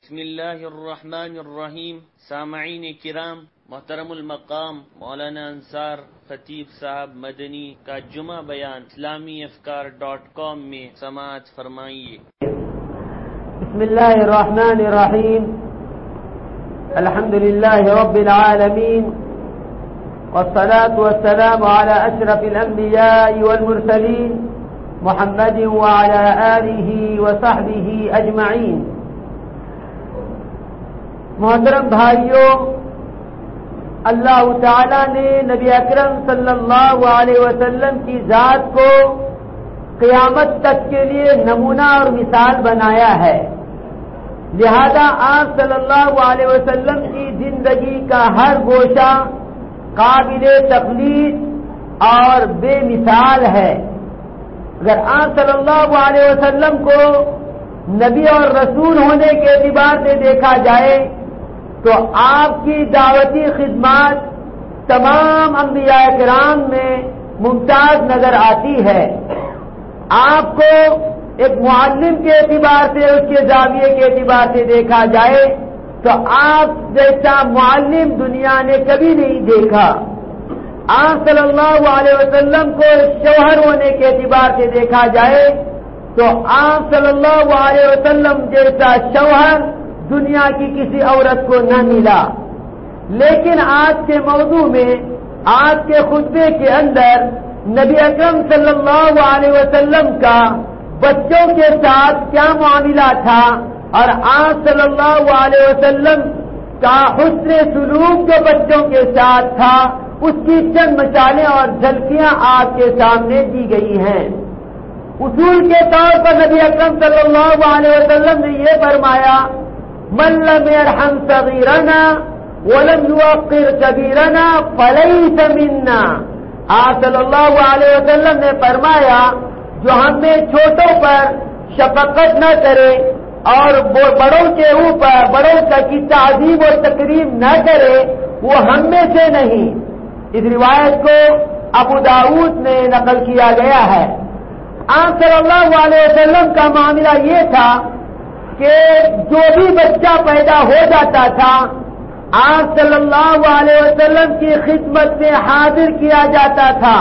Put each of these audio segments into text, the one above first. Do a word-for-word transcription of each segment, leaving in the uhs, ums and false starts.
بسم اللہ الرحمن الرحیم. سامعین کرام، محترم المقام مولانا انصار خطیب صاحب مدنی کا جمعہ بیان اسلامی افکار ڈاٹ کام میں سماعت فرمائیے. بسم اللہ الرحمن الرحیم. الحمد للہ رب العالمین، والصلاة والسلام على اشرف الانبیاء والمرسلین محمد وعلى آلہ وصحبہ اجمعین. محترم بھائیوں، اللہ تعالیٰ نے نبی اکرم صلی اللہ علیہ وسلم کی ذات کو قیامت تک کے لیے نمونہ اور مثال بنایا ہے، لہذا آپ صلی اللہ علیہ وسلم کی زندگی کا ہر گوشہ قابل تقلید اور بے مثال ہے. اگر آپ صلی اللہ علیہ وسلم کو نبی اور رسول ہونے کے اعتبار سے دیکھا جائے تو آپ کی دعوتی خدمات تمام انبیاء کرام میں ممتاز نظر آتی ہے. آپ کو ایک معلم کے اعتبار سے، اس کے زاویے کے اعتبار سے دیکھا جائے تو آپ جیسا معلم دنیا نے کبھی نہیں دیکھا. آپ صلی اللہ علیہ وسلم کو شوہر ہونے کے اعتبار سے دیکھا جائے تو آپ صلی اللہ علیہ وسلم جیسا شوہر دنیا کی کسی عورت کو نہ ملا. لیکن آج کے موضوع میں، آج کے خطبے کے اندر نبی اکرم صلی اللہ علیہ وسلم کا بچوں کے ساتھ کیا معاملہ تھا اور آج صلی اللہ علیہ وسلم کا حسن سلوک جو بچوں کے ساتھ تھا، اس کی چند مثالیں اور جھلکیاں آپ کے سامنے دی گئی ہیں. اصول کے طور پر نبی اکرم صلی اللہ علیہ وسلم نے یہ فرمایا، من لم يرحم صغیرنا ولم يوقر کبیرنا فلیس منا. آپ صلی اللہ علیہ وسلم نے فرمایا، جو ہم میں چھوٹوں پر شفقت نہ کرے اور بڑوں کے اوپر بڑوں کی تعظیم و تکریم نہ کرے، وہ ہم میں سے نہیں. اس روایت کو ابو داؤد میں نقل کیا گیا ہے. آپ صلی اللہ علیہ وسلم کا معاملہ یہ تھا کہ جو بھی بچہ پیدا ہو جاتا تھا، آپ صلی اللہ علیہ وسلم کی خدمت میں حاضر کیا جاتا تھا.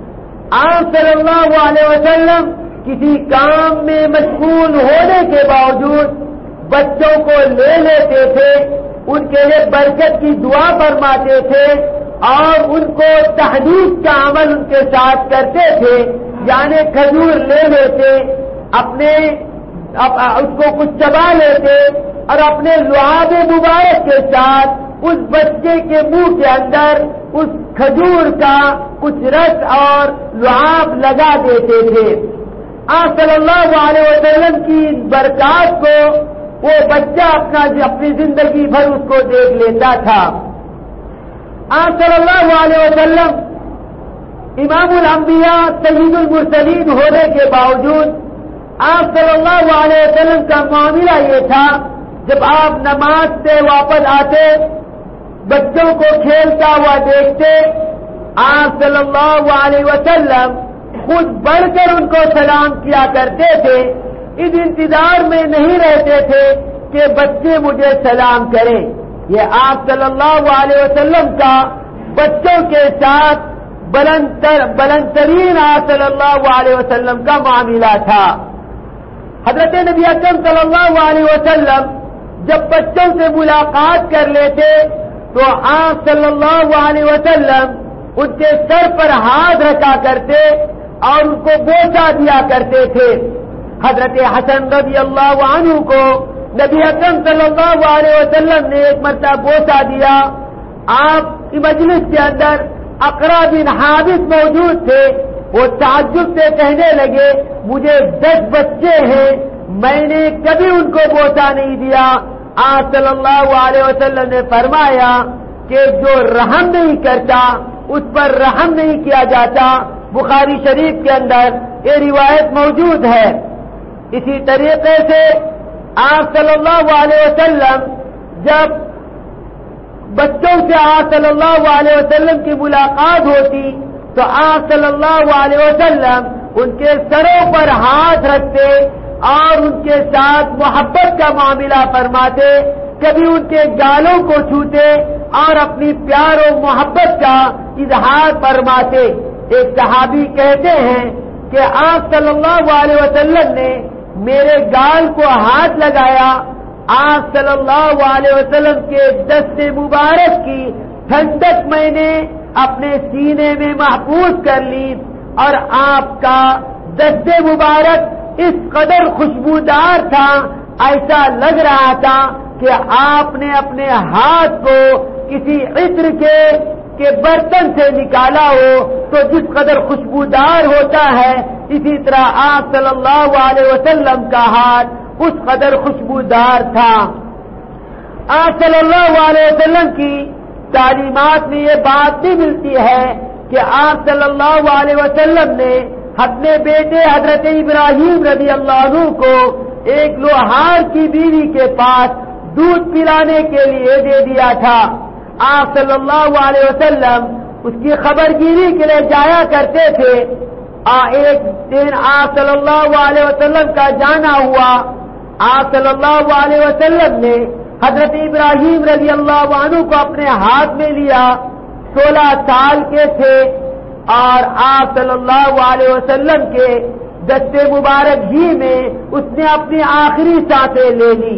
آپ صلی اللہ علیہ وسلم کسی کام میں مشغول ہونے کے باوجود بچوں کو لے لیتے تھے، ان کے لیے برکت کی دعا فرماتے تھے اور ان کو تحریک کا عمل ان کے ساتھ کرتے تھے. یعنی کھجور لے لیتے، اپنے اس کو کچھ چبا لیتے اور اپنے لعاب مبارک کے ساتھ اس بچے کے منہ کے اندر اس کھجور کا کچھ رس اور لعاب لگا دیتے تھے. آپ صلی اللہ علیہ وسلم کی برکات کو وہ بچہ اپنا اپنی زندگی بھر اس کو دیکھ لیتا تھا. آپ صلی اللہ علیہ وسلم امام الانبیاء سید المرسلین ہونے کے باوجود آپ صلی اللہ علیہ وسلم کا معاملہ یہ تھا، جب آپ نماز سے واپس آتے، بچوں کو کھیلتا ہوا دیکھتے، آپ صلی اللہ علیہ وسلم خود بڑھ کر ان کو سلام کیا کرتے تھے. اس انتظار میں نہیں رہتے تھے کہ بچے مجھے سلام کریں. یہ آپ صلی اللہ علیہ وسلم کا بچوں کے ساتھ بلند تر بلند ترین آپ صلی اللہ علیہ وسلم کا معاملہ تھا. حضرت نبی اکرم صلی اللہ علیہ وسلم جب بچوں سے ملاقات کر لیتے تو آپ صلی اللہ علیہ وسلم ان کے سر پر ہاتھ رکھا کرتے اور ان کو بوسہ دیا کرتے تھے. حضرت حسن رضی اللہ عنہ کو نبی اکرم صلی اللہ علیہ وسلم نے ایک مرتبہ بوسہ دیا. آپ کی مجلس کے اندر اقرا بن حابس موجود تھے. وہ تعجب سے کہنے لگے، مجھے دس بچے ہیں، میں نے کبھی ان کو بوسہ نہیں دیا. آپ صلی اللہ علیہ وسلم نے فرمایا کہ جو رحم نہیں کرتا اس پر رحم نہیں کیا جاتا. بخاری شریف کے اندر یہ روایت موجود ہے. اسی طریقے سے آپ صلی اللہ علیہ وسلم جب بچوں سے آپ صلی اللہ علیہ وسلم کی ملاقات ہوتی تو آپ صلی اللہ علیہ وسلم ان کے سروں پر ہاتھ رکھتے اور ان کے ساتھ محبت کا معاملہ فرماتے، کبھی ان کے گالوں کو چھوتے اور اپنی پیار و محبت کا اظہار فرماتے۔ ایک صحابی کہتے ہیں کہ آپ صلی اللہ علیہ وسلم نے میرے گال کو ہاتھ لگایا، آپ صلی اللہ علیہ وسلم کے دست مبارک کی ٹھنڈک میں نے اپنے سینے میں محفوظ کر لی، اور آپ کا دست مبارک اس قدر خوشبودار تھا، ایسا لگ رہا تھا کہ آپ نے اپنے ہاتھ کو کسی عطر کے کے برتن سے نکالا ہو تو جس قدر خوشبودار ہوتا ہے، اسی طرح آپ صلی اللہ علیہ وسلم کا ہاتھ اس قدر خوشبودار تھا۔ آپ صلی اللہ علیہ وسلم کی تعلیمات میں یہ بات بھی ملتی ہے کہ آپ صلی اللہ علیہ وسلم نے اپنے بیٹے حضرت ابراہیم رضی اللہ عنہ کو ایک لوہار کی بیوی کے پاس دودھ پلانے کے لیے دے دیا تھا۔ آپ صلی اللہ علیہ وسلم اس کی خبر گیری کے لیے جایا کرتے تھے۔ ایک دن آپ صلی اللہ علیہ وسلم کا جانا ہوا، آپ صلی اللہ علیہ وسلم نے حضرت ابراہیم رضی اللہ عنہ کو اپنے ہاتھ میں لیا، سولہ سال کے تھے، اور آپ صلی اللہ علیہ وسلم کے دست مبارک ہی میں اس نے اپنی آخری سانسیں لے لی۔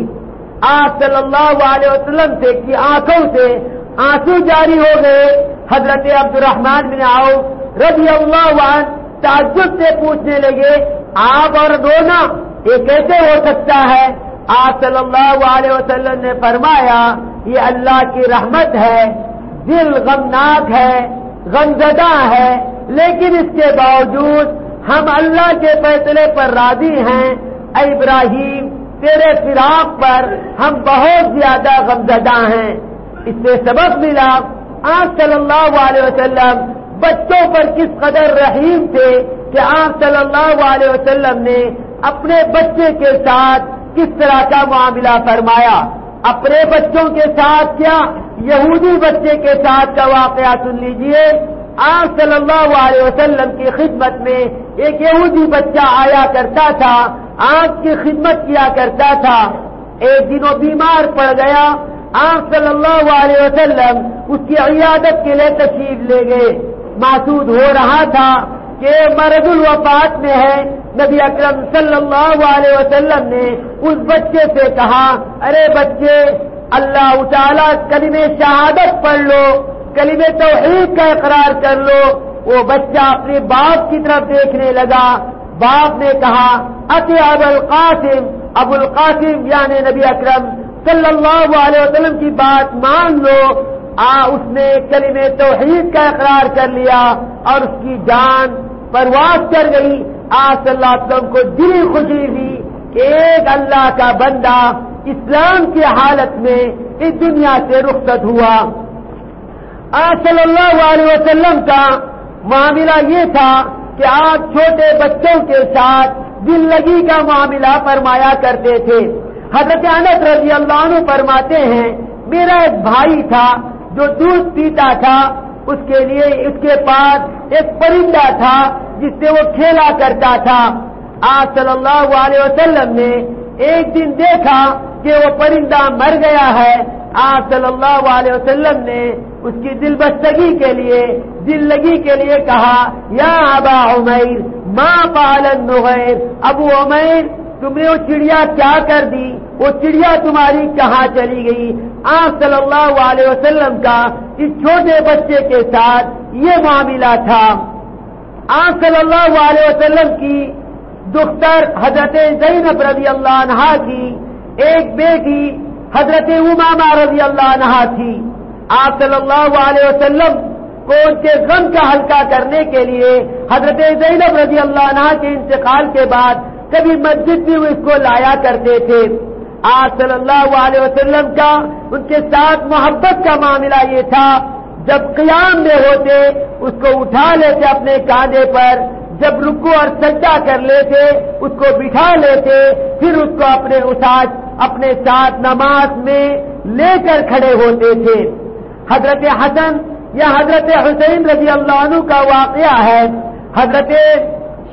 آپ صلی اللہ علیہ وسلم سے کی آنکھوں سے آنسو جاری ہو گئے۔ حضرت عبد الرحمن بن عوف رضی اللہ عنہ تعجب سے پوچھنے لگے، آپ اور رونا یہ کیسے ہو سکتا ہے؟ آپ صلی اللہ علیہ وسلم نے فرمایا، یہ اللہ کی رحمت ہے، دل غمناک ہے، غمزدہ ہے، لیکن اس کے باوجود ہم اللہ کے فیصلے پر راضی ہیں۔ اے ابراہیم، تیرے فراق پر ہم بہت زیادہ غمزدہ ہیں۔ اس سے سبق ملا آپ صلی اللہ علیہ وسلم بچوں پر کس قدر رحیم تھے کہ آپ صلی اللہ علیہ وسلم نے اپنے بچے کے ساتھ کس طرح کا معاملہ فرمایا۔ اپنے بچوں کے ساتھ کیا، یہودی بچے کے ساتھ کا واقعہ سن لیجئے۔ آپ صلی اللہ علیہ وسلم کی خدمت میں ایک یہودی بچہ آیا کرتا تھا، آپ کی خدمت کیا کرتا تھا۔ ایک دن وہ بیمار پڑ گیا، آپ صلی اللہ علیہ وسلم اس کی عیادت کے لیے تشریف لے گئے۔ محسوس ہو رہا تھا کہ مرض الوفات میں ہے۔ نبی اکرم صلی اللہ علیہ وسلم نے اس بچے سے کہا، ارے بچے، اللہ تعالیٰ کلمہ شہادت پڑھ لو، کلمہ توحید کا اقرار کر لو۔ وہ بچہ اپنے باپ کی طرف دیکھنے لگا۔ باپ نے کہا، اتے ابو القاسم، ابو القاسم یعنی نبی اکرم صلی اللہ علیہ وسلم کی بات مان لو۔ آ اس نے کلمہ توحید کا اقرار کر لیا اور اس کی جان پرواز کر گئی۔ آج صلی اللہ علیہ وسلم کو دلی خوشی ہوئی کہ ایک اللہ کا بندہ اسلام کی حالت میں اس دنیا سے رخصت ہوا۔ آج صلی اللہ علیہ وسلم کا معاملہ یہ تھا کہ آپ چھوٹے بچوں کے ساتھ دل لگی کا معاملہ فرمایا کرتے تھے۔ حضرت انس رضی اللہ عنہ فرماتے ہیں، میرا ایک بھائی تھا جو دودھ پیتا تھا، اس کے لیے اس کے پاس ایک پرندہ تھا جس سے وہ کھیلا کرتا تھا۔ آپ صلی اللہ علیہ وسلم نے ایک دن دیکھا کہ وہ پرندہ مر گیا ہے۔ آپ صلی اللہ علیہ وسلم نے اس کی دل بستگی کے لیے، دل لگی کے لیے کہا، یا ابا عمیر ما فعل النغیر، ابو عمیر تم نے وہ چڑیا کیا کر دی، وہ چڑیا تمہاری کہاں چلی گئی؟ آپ صلی اللہ علیہ وسلم کا اس چھوٹے بچے کے ساتھ یہ معاملہ تھا۔ آپ صلی اللہ علیہ وسلم کی دختر حضرت زینب رضی اللہ عنہا کی ایک بیٹی حضرت امامہ رضی اللہ عنہا تھی۔ آپ صلی اللہ علیہ وسلم کو ان کے غم کا ہلکا کرنے کے لیے حضرت زینب رضی اللہ عنہا کے انتقال کے بعد کبھی مسجد بھی اس کو لایا کرتے تھے۔ آپ صلی اللہ علیہ وسلم کا ان کے ساتھ محبت کا معاملہ یہ تھا، جب قیام میں ہوتے اس کو اٹھا لیتے اپنے کاندھے پر، جب رکوع اور سجدہ کر لیتے اس کو بٹھا لیتے، پھر اس کو اپنے ساتھ اپنے ساتھ نماز میں لے کر کھڑے ہوتے تھے۔ حضرت حسن یا حضرت حسین رضی اللہ عنہ کا واقعہ ہے۔ حضرت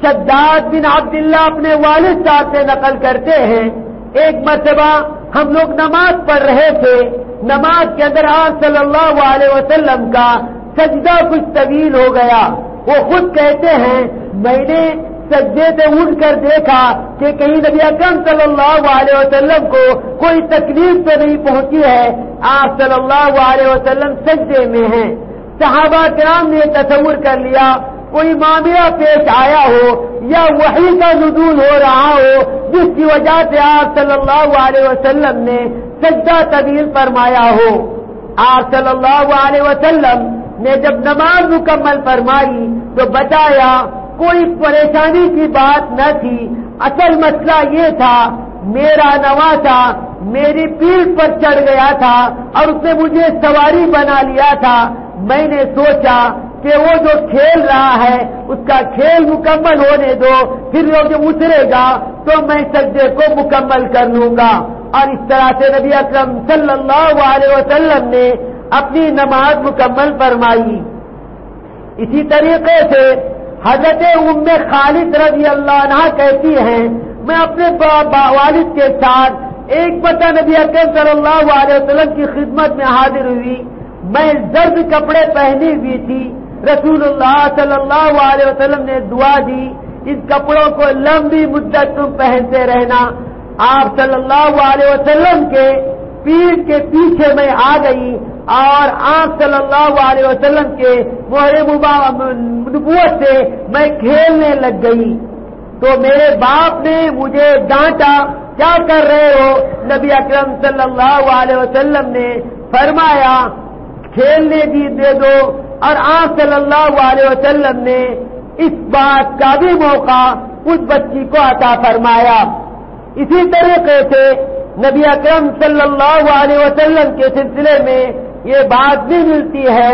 شداد بن عبداللہ اپنے والد صاحب سے نقل کرتے ہیں، ایک مرتبہ ہم لوگ نماز پڑھ رہے تھے، نماز کے اندر آپ صلی اللہ علیہ وسلم کا سجدہ کچھ طویل ہو گیا۔ وہ خود کہتے ہیں میں نے سجدے سے اٹھ کر دیکھا کہ کہیں نبی اکرم صلی اللہ علیہ وسلم کو کوئی تکلیف تو نہیں پہنچی ہے، آپ صلی اللہ علیہ وسلم سجدے میں ہیں۔ صحابہ کرام نے تصور کر لیا کوئی معاملہ پیش آیا ہو یا وحی کا نزول ہو رہا ہو جس کی وجہ سے آپ صلی اللہ علیہ وسلم نے سجدہ طویل فرمایا ہو۔ آپ صلی اللہ علیہ وسلم نے جب نماز مکمل فرمائی تو بتایا کوئی پریشانی کی بات نہ تھی، اصل مسئلہ یہ تھا میرا نواسا میری پیٹھ پر چڑھ گیا تھا اور اس نے مجھے سواری بنا لیا تھا۔ میں نے سوچا کہ وہ جو کھیل رہا ہے اس کا کھیل مکمل ہونے دو، پھر وہ جب اترے گا تو میں سجدے کو مکمل کر لوں گا۔ اور اس طرح سے نبی اکرم صلی اللہ علیہ وسلم نے اپنی نماز مکمل فرمائی۔ اسی طریقے سے حضرت ام خالد رضی اللہ عنہ کہتی ہیں میں اپنے والد کے ساتھ ایک مرتبہ نبی اکرم صلی اللہ علیہ وسلم کی خدمت میں حاضر ہوئی، میں زرد کپڑے پہنی ہوئی تھی، رسول اللہ صلی اللہ علیہ وسلم نے دعا دی ان کپڑوں کو لمبی مدت تم پہنتے رہنا۔ آپ صلی اللہ علیہ وسلم کے پیٹھ کے پیچھے میں آ گئی اور آپ صلی اللہ علیہ وسلم کے مہر نبوت سے میں کھیلنے لگ گئی تو میرے باپ نے مجھے ڈانٹا، کیا کر رہے ہو؟ نبی اکرم صلی اللہ علیہ وسلم نے فرمایا کھیلنے دی دے دو، اور آپ صلی اللہ علیہ وسلم نے اس بات کا بھی موقع اس بچی کو عطا فرمایا۔ اسی طریقے سے نبی اکرم صلی اللہ علیہ وسلم کے سلسلے میں یہ بات بھی ملتی ہے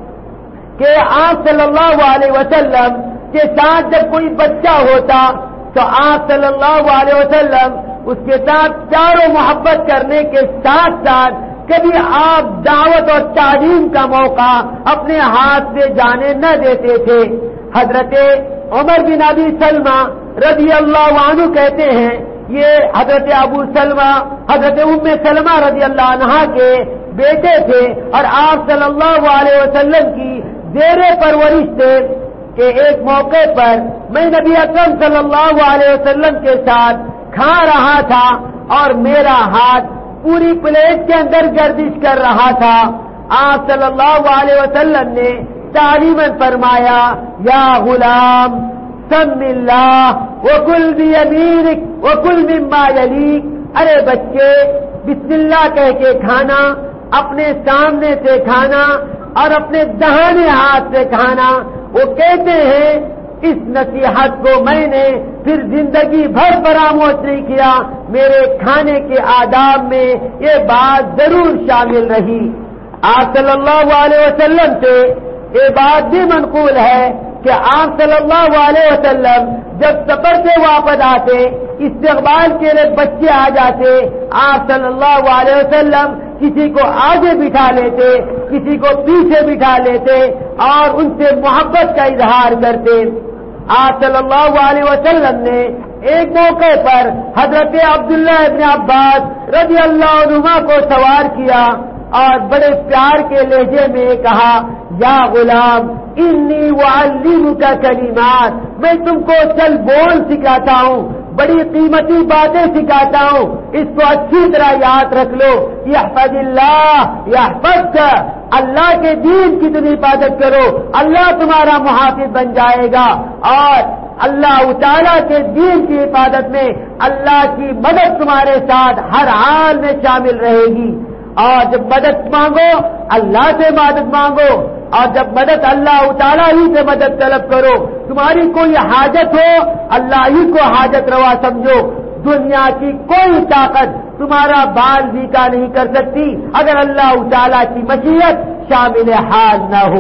کہ آپ صلی اللہ علیہ وسلم کے ساتھ جب کوئی بچہ ہوتا تو آپ صلی اللہ علیہ وسلم اس کے ساتھ پیار و محبت کرنے کے ساتھ ساتھ کبھی آپ دعوت اور تعلیم کا موقع اپنے ہاتھ سے جانے نہ دیتے تھے۔ حضرت عمر بن ابی سلمہ رضی اللہ عنہ کہتے ہیں یہ حضرت ابو سلمہ حضرت ام سلمہ رضی اللہ عنہا کے بیٹے تھے اور آپ صلی اللہ علیہ وسلم کی زیر پرورش تھے کہ ایک موقع پر میں نبی اکرم صلی اللہ علیہ وسلم کے ساتھ کھا رہا تھا اور میرا ہاتھ پوری پلیٹ کے اندر گردش کر رہا تھا۔ آپ صلی اللہ علیہ وسلم نے تعلیماً فرمایا یا غلام سم اللہ وکل بیمینک وکل مما یلیک، ارے بچے بسم اللہ کہہ کے کھانا، اپنے سامنے سے کھانا اور اپنے دہانے ہاتھ سے کھانا۔ وہ کہتے ہیں اس نصیحت کو میں نے پھر زندگی بھر فراموش نہیں کیا، میرے کھانے کے آداب میں یہ بات ضرور شامل رہی۔ آپ صلی اللہ علیہ وسلم سے یہ بات بھی منقول ہے کہ آپ صلی اللہ علیہ وسلم جب سفر سے واپس آتے استقبال کے لیے بچے آ جاتے، آپ صلی اللہ علیہ وسلم کسی کو آگے بٹھا لیتے کسی کو پیچھے بٹھا لیتے اور ان سے محبت کا اظہار کرتے۔ آپ صلی اللہ علیہ وسلم نے ایک موقع پر حضرت عبداللہ ابن عباس رضی اللہ عنہما کو سوار کیا اور بڑے پیار کے لہجے میں کہا یا غلام انی وعلمک کلمات، میں تم کو چل بول سکھاتا ہوں، بڑی قیمتی باتیں سکھاتا ہوں، اس کو اچھی طرح یاد رکھ لو۔ یحفظ اللہ یحفظک، اللہ کے دین کی تم حفاظت کرو اللہ تمہارا محافظ بن جائے گا، اور اللہ تعالیٰ کے دین کی حفاظت میں اللہ کی مدد تمہارے ساتھ ہر حال میں شامل رہے گی۔ اور جب مدد مانگو اللہ سے مدد مانگو، اور جب مدد اللہ تعالیٰ ہی سے مدد طلب کرو۔ تمہاری کوئی حاجت ہو اللہ ہی کو حاجت روا سمجھو، دنیا کی کوئی طاقت تمہارا بال بیکا نہیں کر سکتی اگر اللہ تعالیٰ کی مشیت شامل حال نہ ہو۔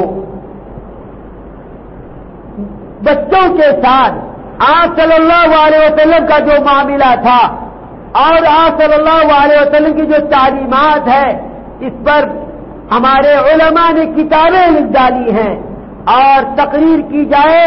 بچوں کے ساتھ آپ صلی اللہ علیہ وسلم کا جو معاملہ تھا اور آپ صلی اللہ علیہ وسلم کی جو تعلیمات ہے اس پر ہمارے علماء نے کتابیں لکھ ڈالی ہیں، اور تقریر کی جائے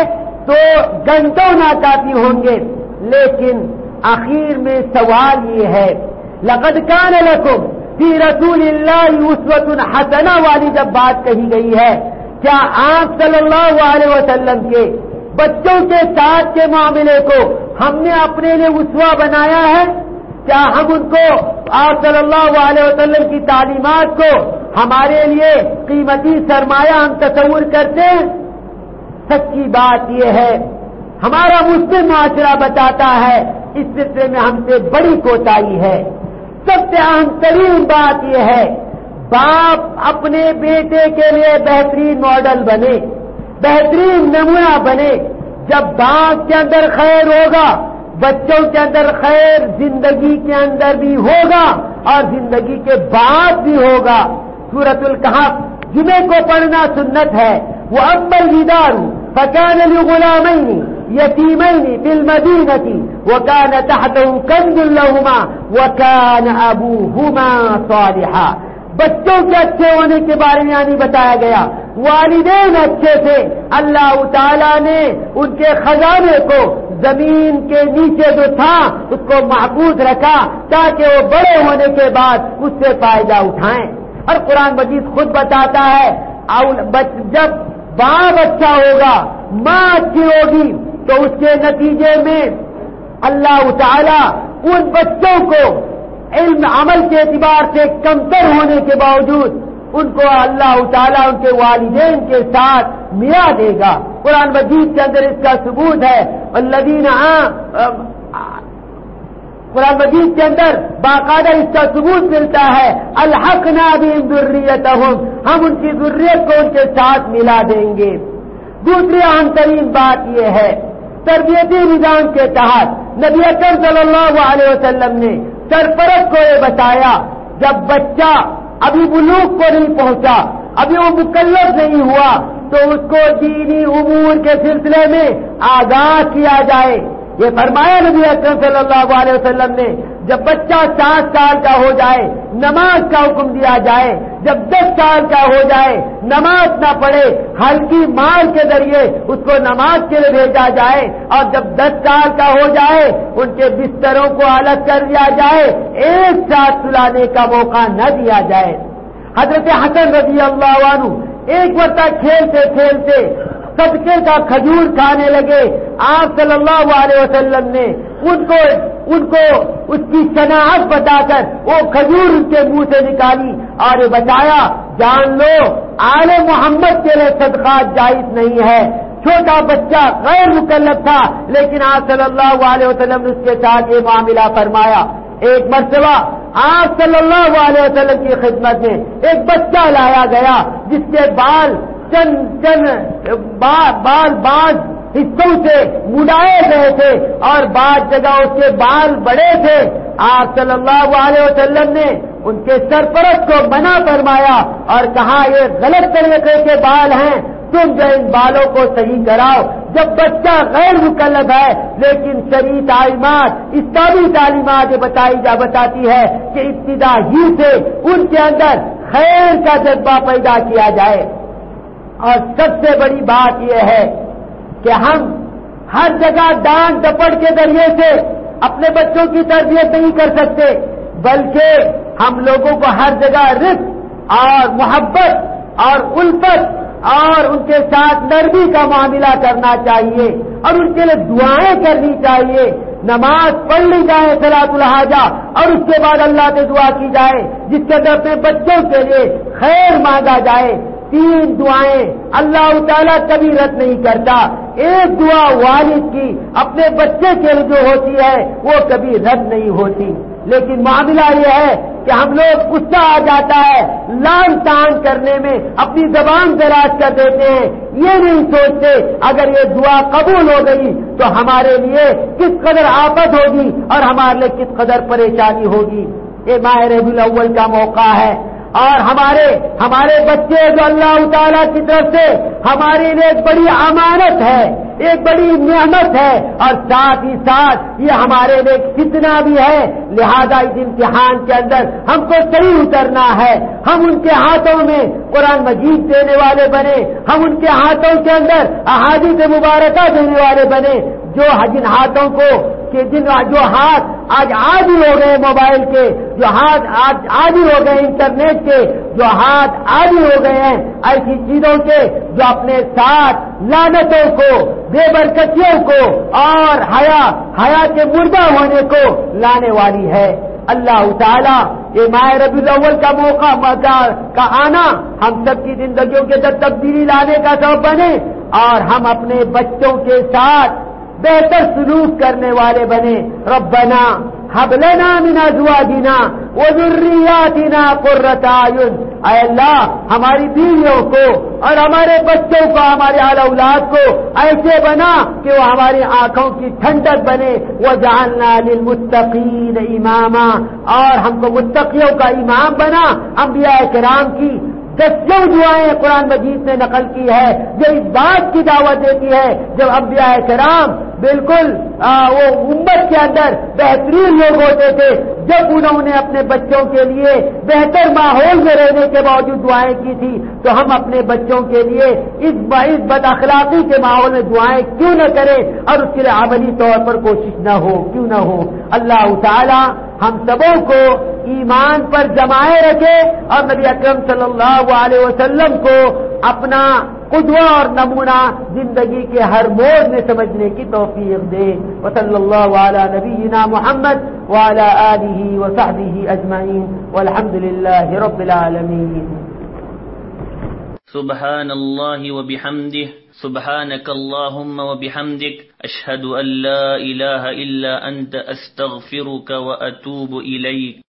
تو گھنٹوں ناکافی ہوں گے. لیکن آخر میں سوال یہ ہے، لقد کان لکم فی رسول اللہ اسوۃ حسنہ والی جب بات کہی گئی ہے، کیا آپ صلی اللہ علیہ وسلم کے بچوں کے ساتھ کے معاملے کو ہم نے اپنے لیے اسوہ بنایا ہے؟ کیا ہم ان کو آپ صلی اللہ علیہ وسلم کی تعلیمات کو ہمارے لیے قیمتی سرمایہ ہم تصور کرتے ہیں؟ سچی بات یہ ہے، ہمارا مسلم معاشرہ بتاتا ہے اس سلسلے میں ہم سے بڑی کوتاہی ہے. سب سے اہم ترین بات یہ ہے، باپ اپنے بیٹے کے لیے بہترین ماڈل بنے، بہترین نمونہ بنے. جب باپ کے اندر خیر ہوگا، بچوں کے اندر خیر زندگی کے اندر بھی ہوگا اور زندگی کے بعد بھی ہوگا. سورۃ الکہف جمعے کو پڑھنا سنت ہے. وہ اما الجدار فکان لغلامین یتیمین فی المدینۃ وکان تحتہ کنز لہما وکان ابوہما صالحا. بچوں کے اچھے ہونے کے بارے میں یعنی بتایا گیا، والدین اچھے تھے، اللہ تعالیٰ نے ان کے خزانے کو زمین کے نیچے جو تھا اس کو محفوظ رکھا تاکہ وہ بڑے ہونے کے بعد اس سے فائدہ اٹھائیں. اور قرآن مجید خود بتاتا ہے جب باپ اچھا ہوگا، ماں اچھی ہوگی، تو اس کے نتیجے میں اللہ تعالیٰ ان بچوں کو علم عمل کے اعتبار سے کمتر ہونے کے باوجود ان کو اللہ تعالیٰ ان کے والدین کے ساتھ ملا دے گا. قرآن مجید کے اندر اس کا ثبوت ہے. الذین قرآن مجید کے اندر باقاعدہ اس کا ثبوت ملتا ہے، الحقنا بہم ذریتہم، ہم ان کی ذریت کو ان کے ساتھ ملا دیں گے. دوسری اہم ترین بات یہ ہے، تربیتی نظام کے تحت نبی اکرم صلی اللہ علیہ وسلم نے سرپرست کو یہ بتایا، جب بچہ ابھی بلوغ کو نہیں پہنچا، ابھی وہ مکلف نہیں ہوا، تو اس کو دینی امور کے سلسلے میں آگاہ کیا جائے. یہ فرمایا نبی اکرم صلی اللہ علیہ وسلم نے، جب بچہ سات سال کا ہو جائے نماز کا حکم دیا جائے، جب دس سال کا ہو جائے نماز نہ پڑھے، ہلکی مال کے ذریعے اس کو نماز کے لیے بھیجا جائے، اور جب دس سال کا ہو جائے ان کے بستروں کو الگ کر دیا جائے، ایک ساتھ سلانے کا موقع نہ دیا جائے. حضرت حسن رضی اللہ عنہ ایک مرتبہ کھیلتے کھیلتے صدقے کا کھجور کھانے لگے. آپ صلی اللہ علیہ وسلم نے ان کو ان کو اس کی شناخت بتا کر وہ کھجور ان کے منہ سے نکالی اور یہ بتایا، جان لو آل محمد کے لیے صدقات جائز نہیں ہے. چھوٹا بچہ غیر مکلف تھا، لیکن آپ صلی اللہ علیہ وسلم نے اس کے ساتھ یہ معاملہ فرمایا. ایک مرتبہ آپ صلی اللہ علیہ وسلم کی خدمت میں ایک بچہ لایا گیا جس کے بال چند چند بال بعض حصوں سے مڈائے گئے تھے اور بعض جگہ اس کے بال بڑے تھے. آپ صلی اللہ علیہ وسلم نے ان کے سرپرست کو منع فرمایا اور کہا یہ غلط طریقے کے بال ہیں، تم جو ان بالوں کو صحیح کراؤ. جب بچہ غیر مکلف ہے لیکن شرعی تعلیمات، اسلامی تعلیمات یہ بتائی جا بتاتی ہے کہ ابتدا ہی سے ان کے اندر خیر کا جذبہ پیدا کیا جائے. اور سب سے بڑی بات یہ ہے کہ ہم ہر جگہ ڈانٹ ڈپٹ کے ذریعے سے اپنے بچوں کی تربیت نہیں کر سکتے، بلکہ ہم لوگوں کو ہر جگہ رزق اور محبت اور الفت اور ان کے ساتھ نرمی کا معاملہ کرنا چاہیے اور ان کے لیے دعائیں کرنی چاہیے. نماز پڑھ لی جائے صلاۃ الحاجہ اور اس کے بعد اللہ سے دعا کی جائے جس کے اندر اپنے بچوں کے لیے خیر مانگا جائے. تین دعائیں اللہ تعالیٰ کبھی رد نہیں کرتا. ایک دعا والد کی اپنے بچے کے لیے جو ہوتی ہے وہ کبھی رد نہیں ہوتی. لیکن معاملہ یہ ہے کہ ہم لوگ غصہ آ جاتا ہے، لان تان کرنے میں اپنی زبان دراز کر دیتے ہیں، یہ نہیں سوچتے اگر یہ دعا قبول ہو گئی تو ہمارے لیے کس قدر آفت ہوگی اور ہمارے لیے کس قدر پریشانی ہوگی. یہ ماہ ربیع الاول کا موقع ہے، اور ہمارے ہمارے بچے جو اللہ تعالیٰ کی طرف سے ہمارے لیے ایک بڑی امانت ہے، ایک بڑی نعمت ہے، اور ساتھ ہی ساتھ یہ ہمارے لیے ایک فتنہ بھی ہے۔ لہذا اس امتحان کے اندر ہم کو صحیح اترنا ہے، ہم ان کے ہاتھوں میں قرآن مجید دینے والے بنے، ہم ان کے ہاتھوں کے اندر احادیث مبارکہ دینے والے بنے، جو جن ہاتھوں کو کہ جن جو ہاتھ آج عادی ہو گئے موبائل کے، جو ہاتھ آج عادی ہو گئے انٹرنیٹ کے، جو ہاتھ عادی ہو گئے ہیں ایسی چیزوں کے جو اپنے ساتھ لعنتوں کو، بے برکتیوں کو اور حیا حیا کے مردہ ہونے کو لانے والی ہے۔ اللہ تعالیٰ یہ ماہ ربیع الاول کا موقع کا آنا ہم سب کی زندگیوں کے اندر تبدیلی لانے کا سبب بنے، اور ہم اپنے بچوں کے ساتھ بہتر سلوک کرنے والے بنے۔ ربنا هب لنا من ازواجنا وذرياتنا قرة اعين، اے اللہ ہماری بیویوں کو اور ہمارے بچوں کو، ہمارے اعلی اولاد کو ایسے بنا کہ وہ ہماری آنکھوں کی ٹھنڈک بنے۔ وجعلنا للمتقین اماما، اور ہم کو متقیوں کا امام بنا۔ انبیاء کرام کی دسیوں دعائیں قرآن مجید نے نقل کی ہے جو اس بات کی دعوت دیتی ہے جب انبیاء کرام بالکل آ, وہ امت کے اندر بہترین لوگ ہوتے تھے، جب انہوں نے اپنے بچوں کے لیے بہتر ماحول میں رہنے کے باوجود دعائیں کی تھی، تو ہم اپنے بچوں کے لیے اس باعث بد اخلاقی کے ماحول میں دعائیں کیوں نہ کریں، اور اس کے لیے عملی طور پر کوشش نہ ہو کیوں نہ ہو۔ اللہ تعالی ہم سبوں کو ایمان پر جمائے رکھے اور نبی اکرم صلی اللہ علیہ وسلم کو اپنا قدوہ اور نمونہ زندگی کے ہر موڑ میں سمجھنے کی توفیق دے۔ وصلی اللہ علی نبینا محمد وعلی آلہ وصحبہ اجمعین والحمد للہ رب العالمین۔ سبحان اللہ وبحمدہ، سبحانک اللہم وبحمدک، اشہد ان لا الہ الا انت، استغفرک واتوب الیک۔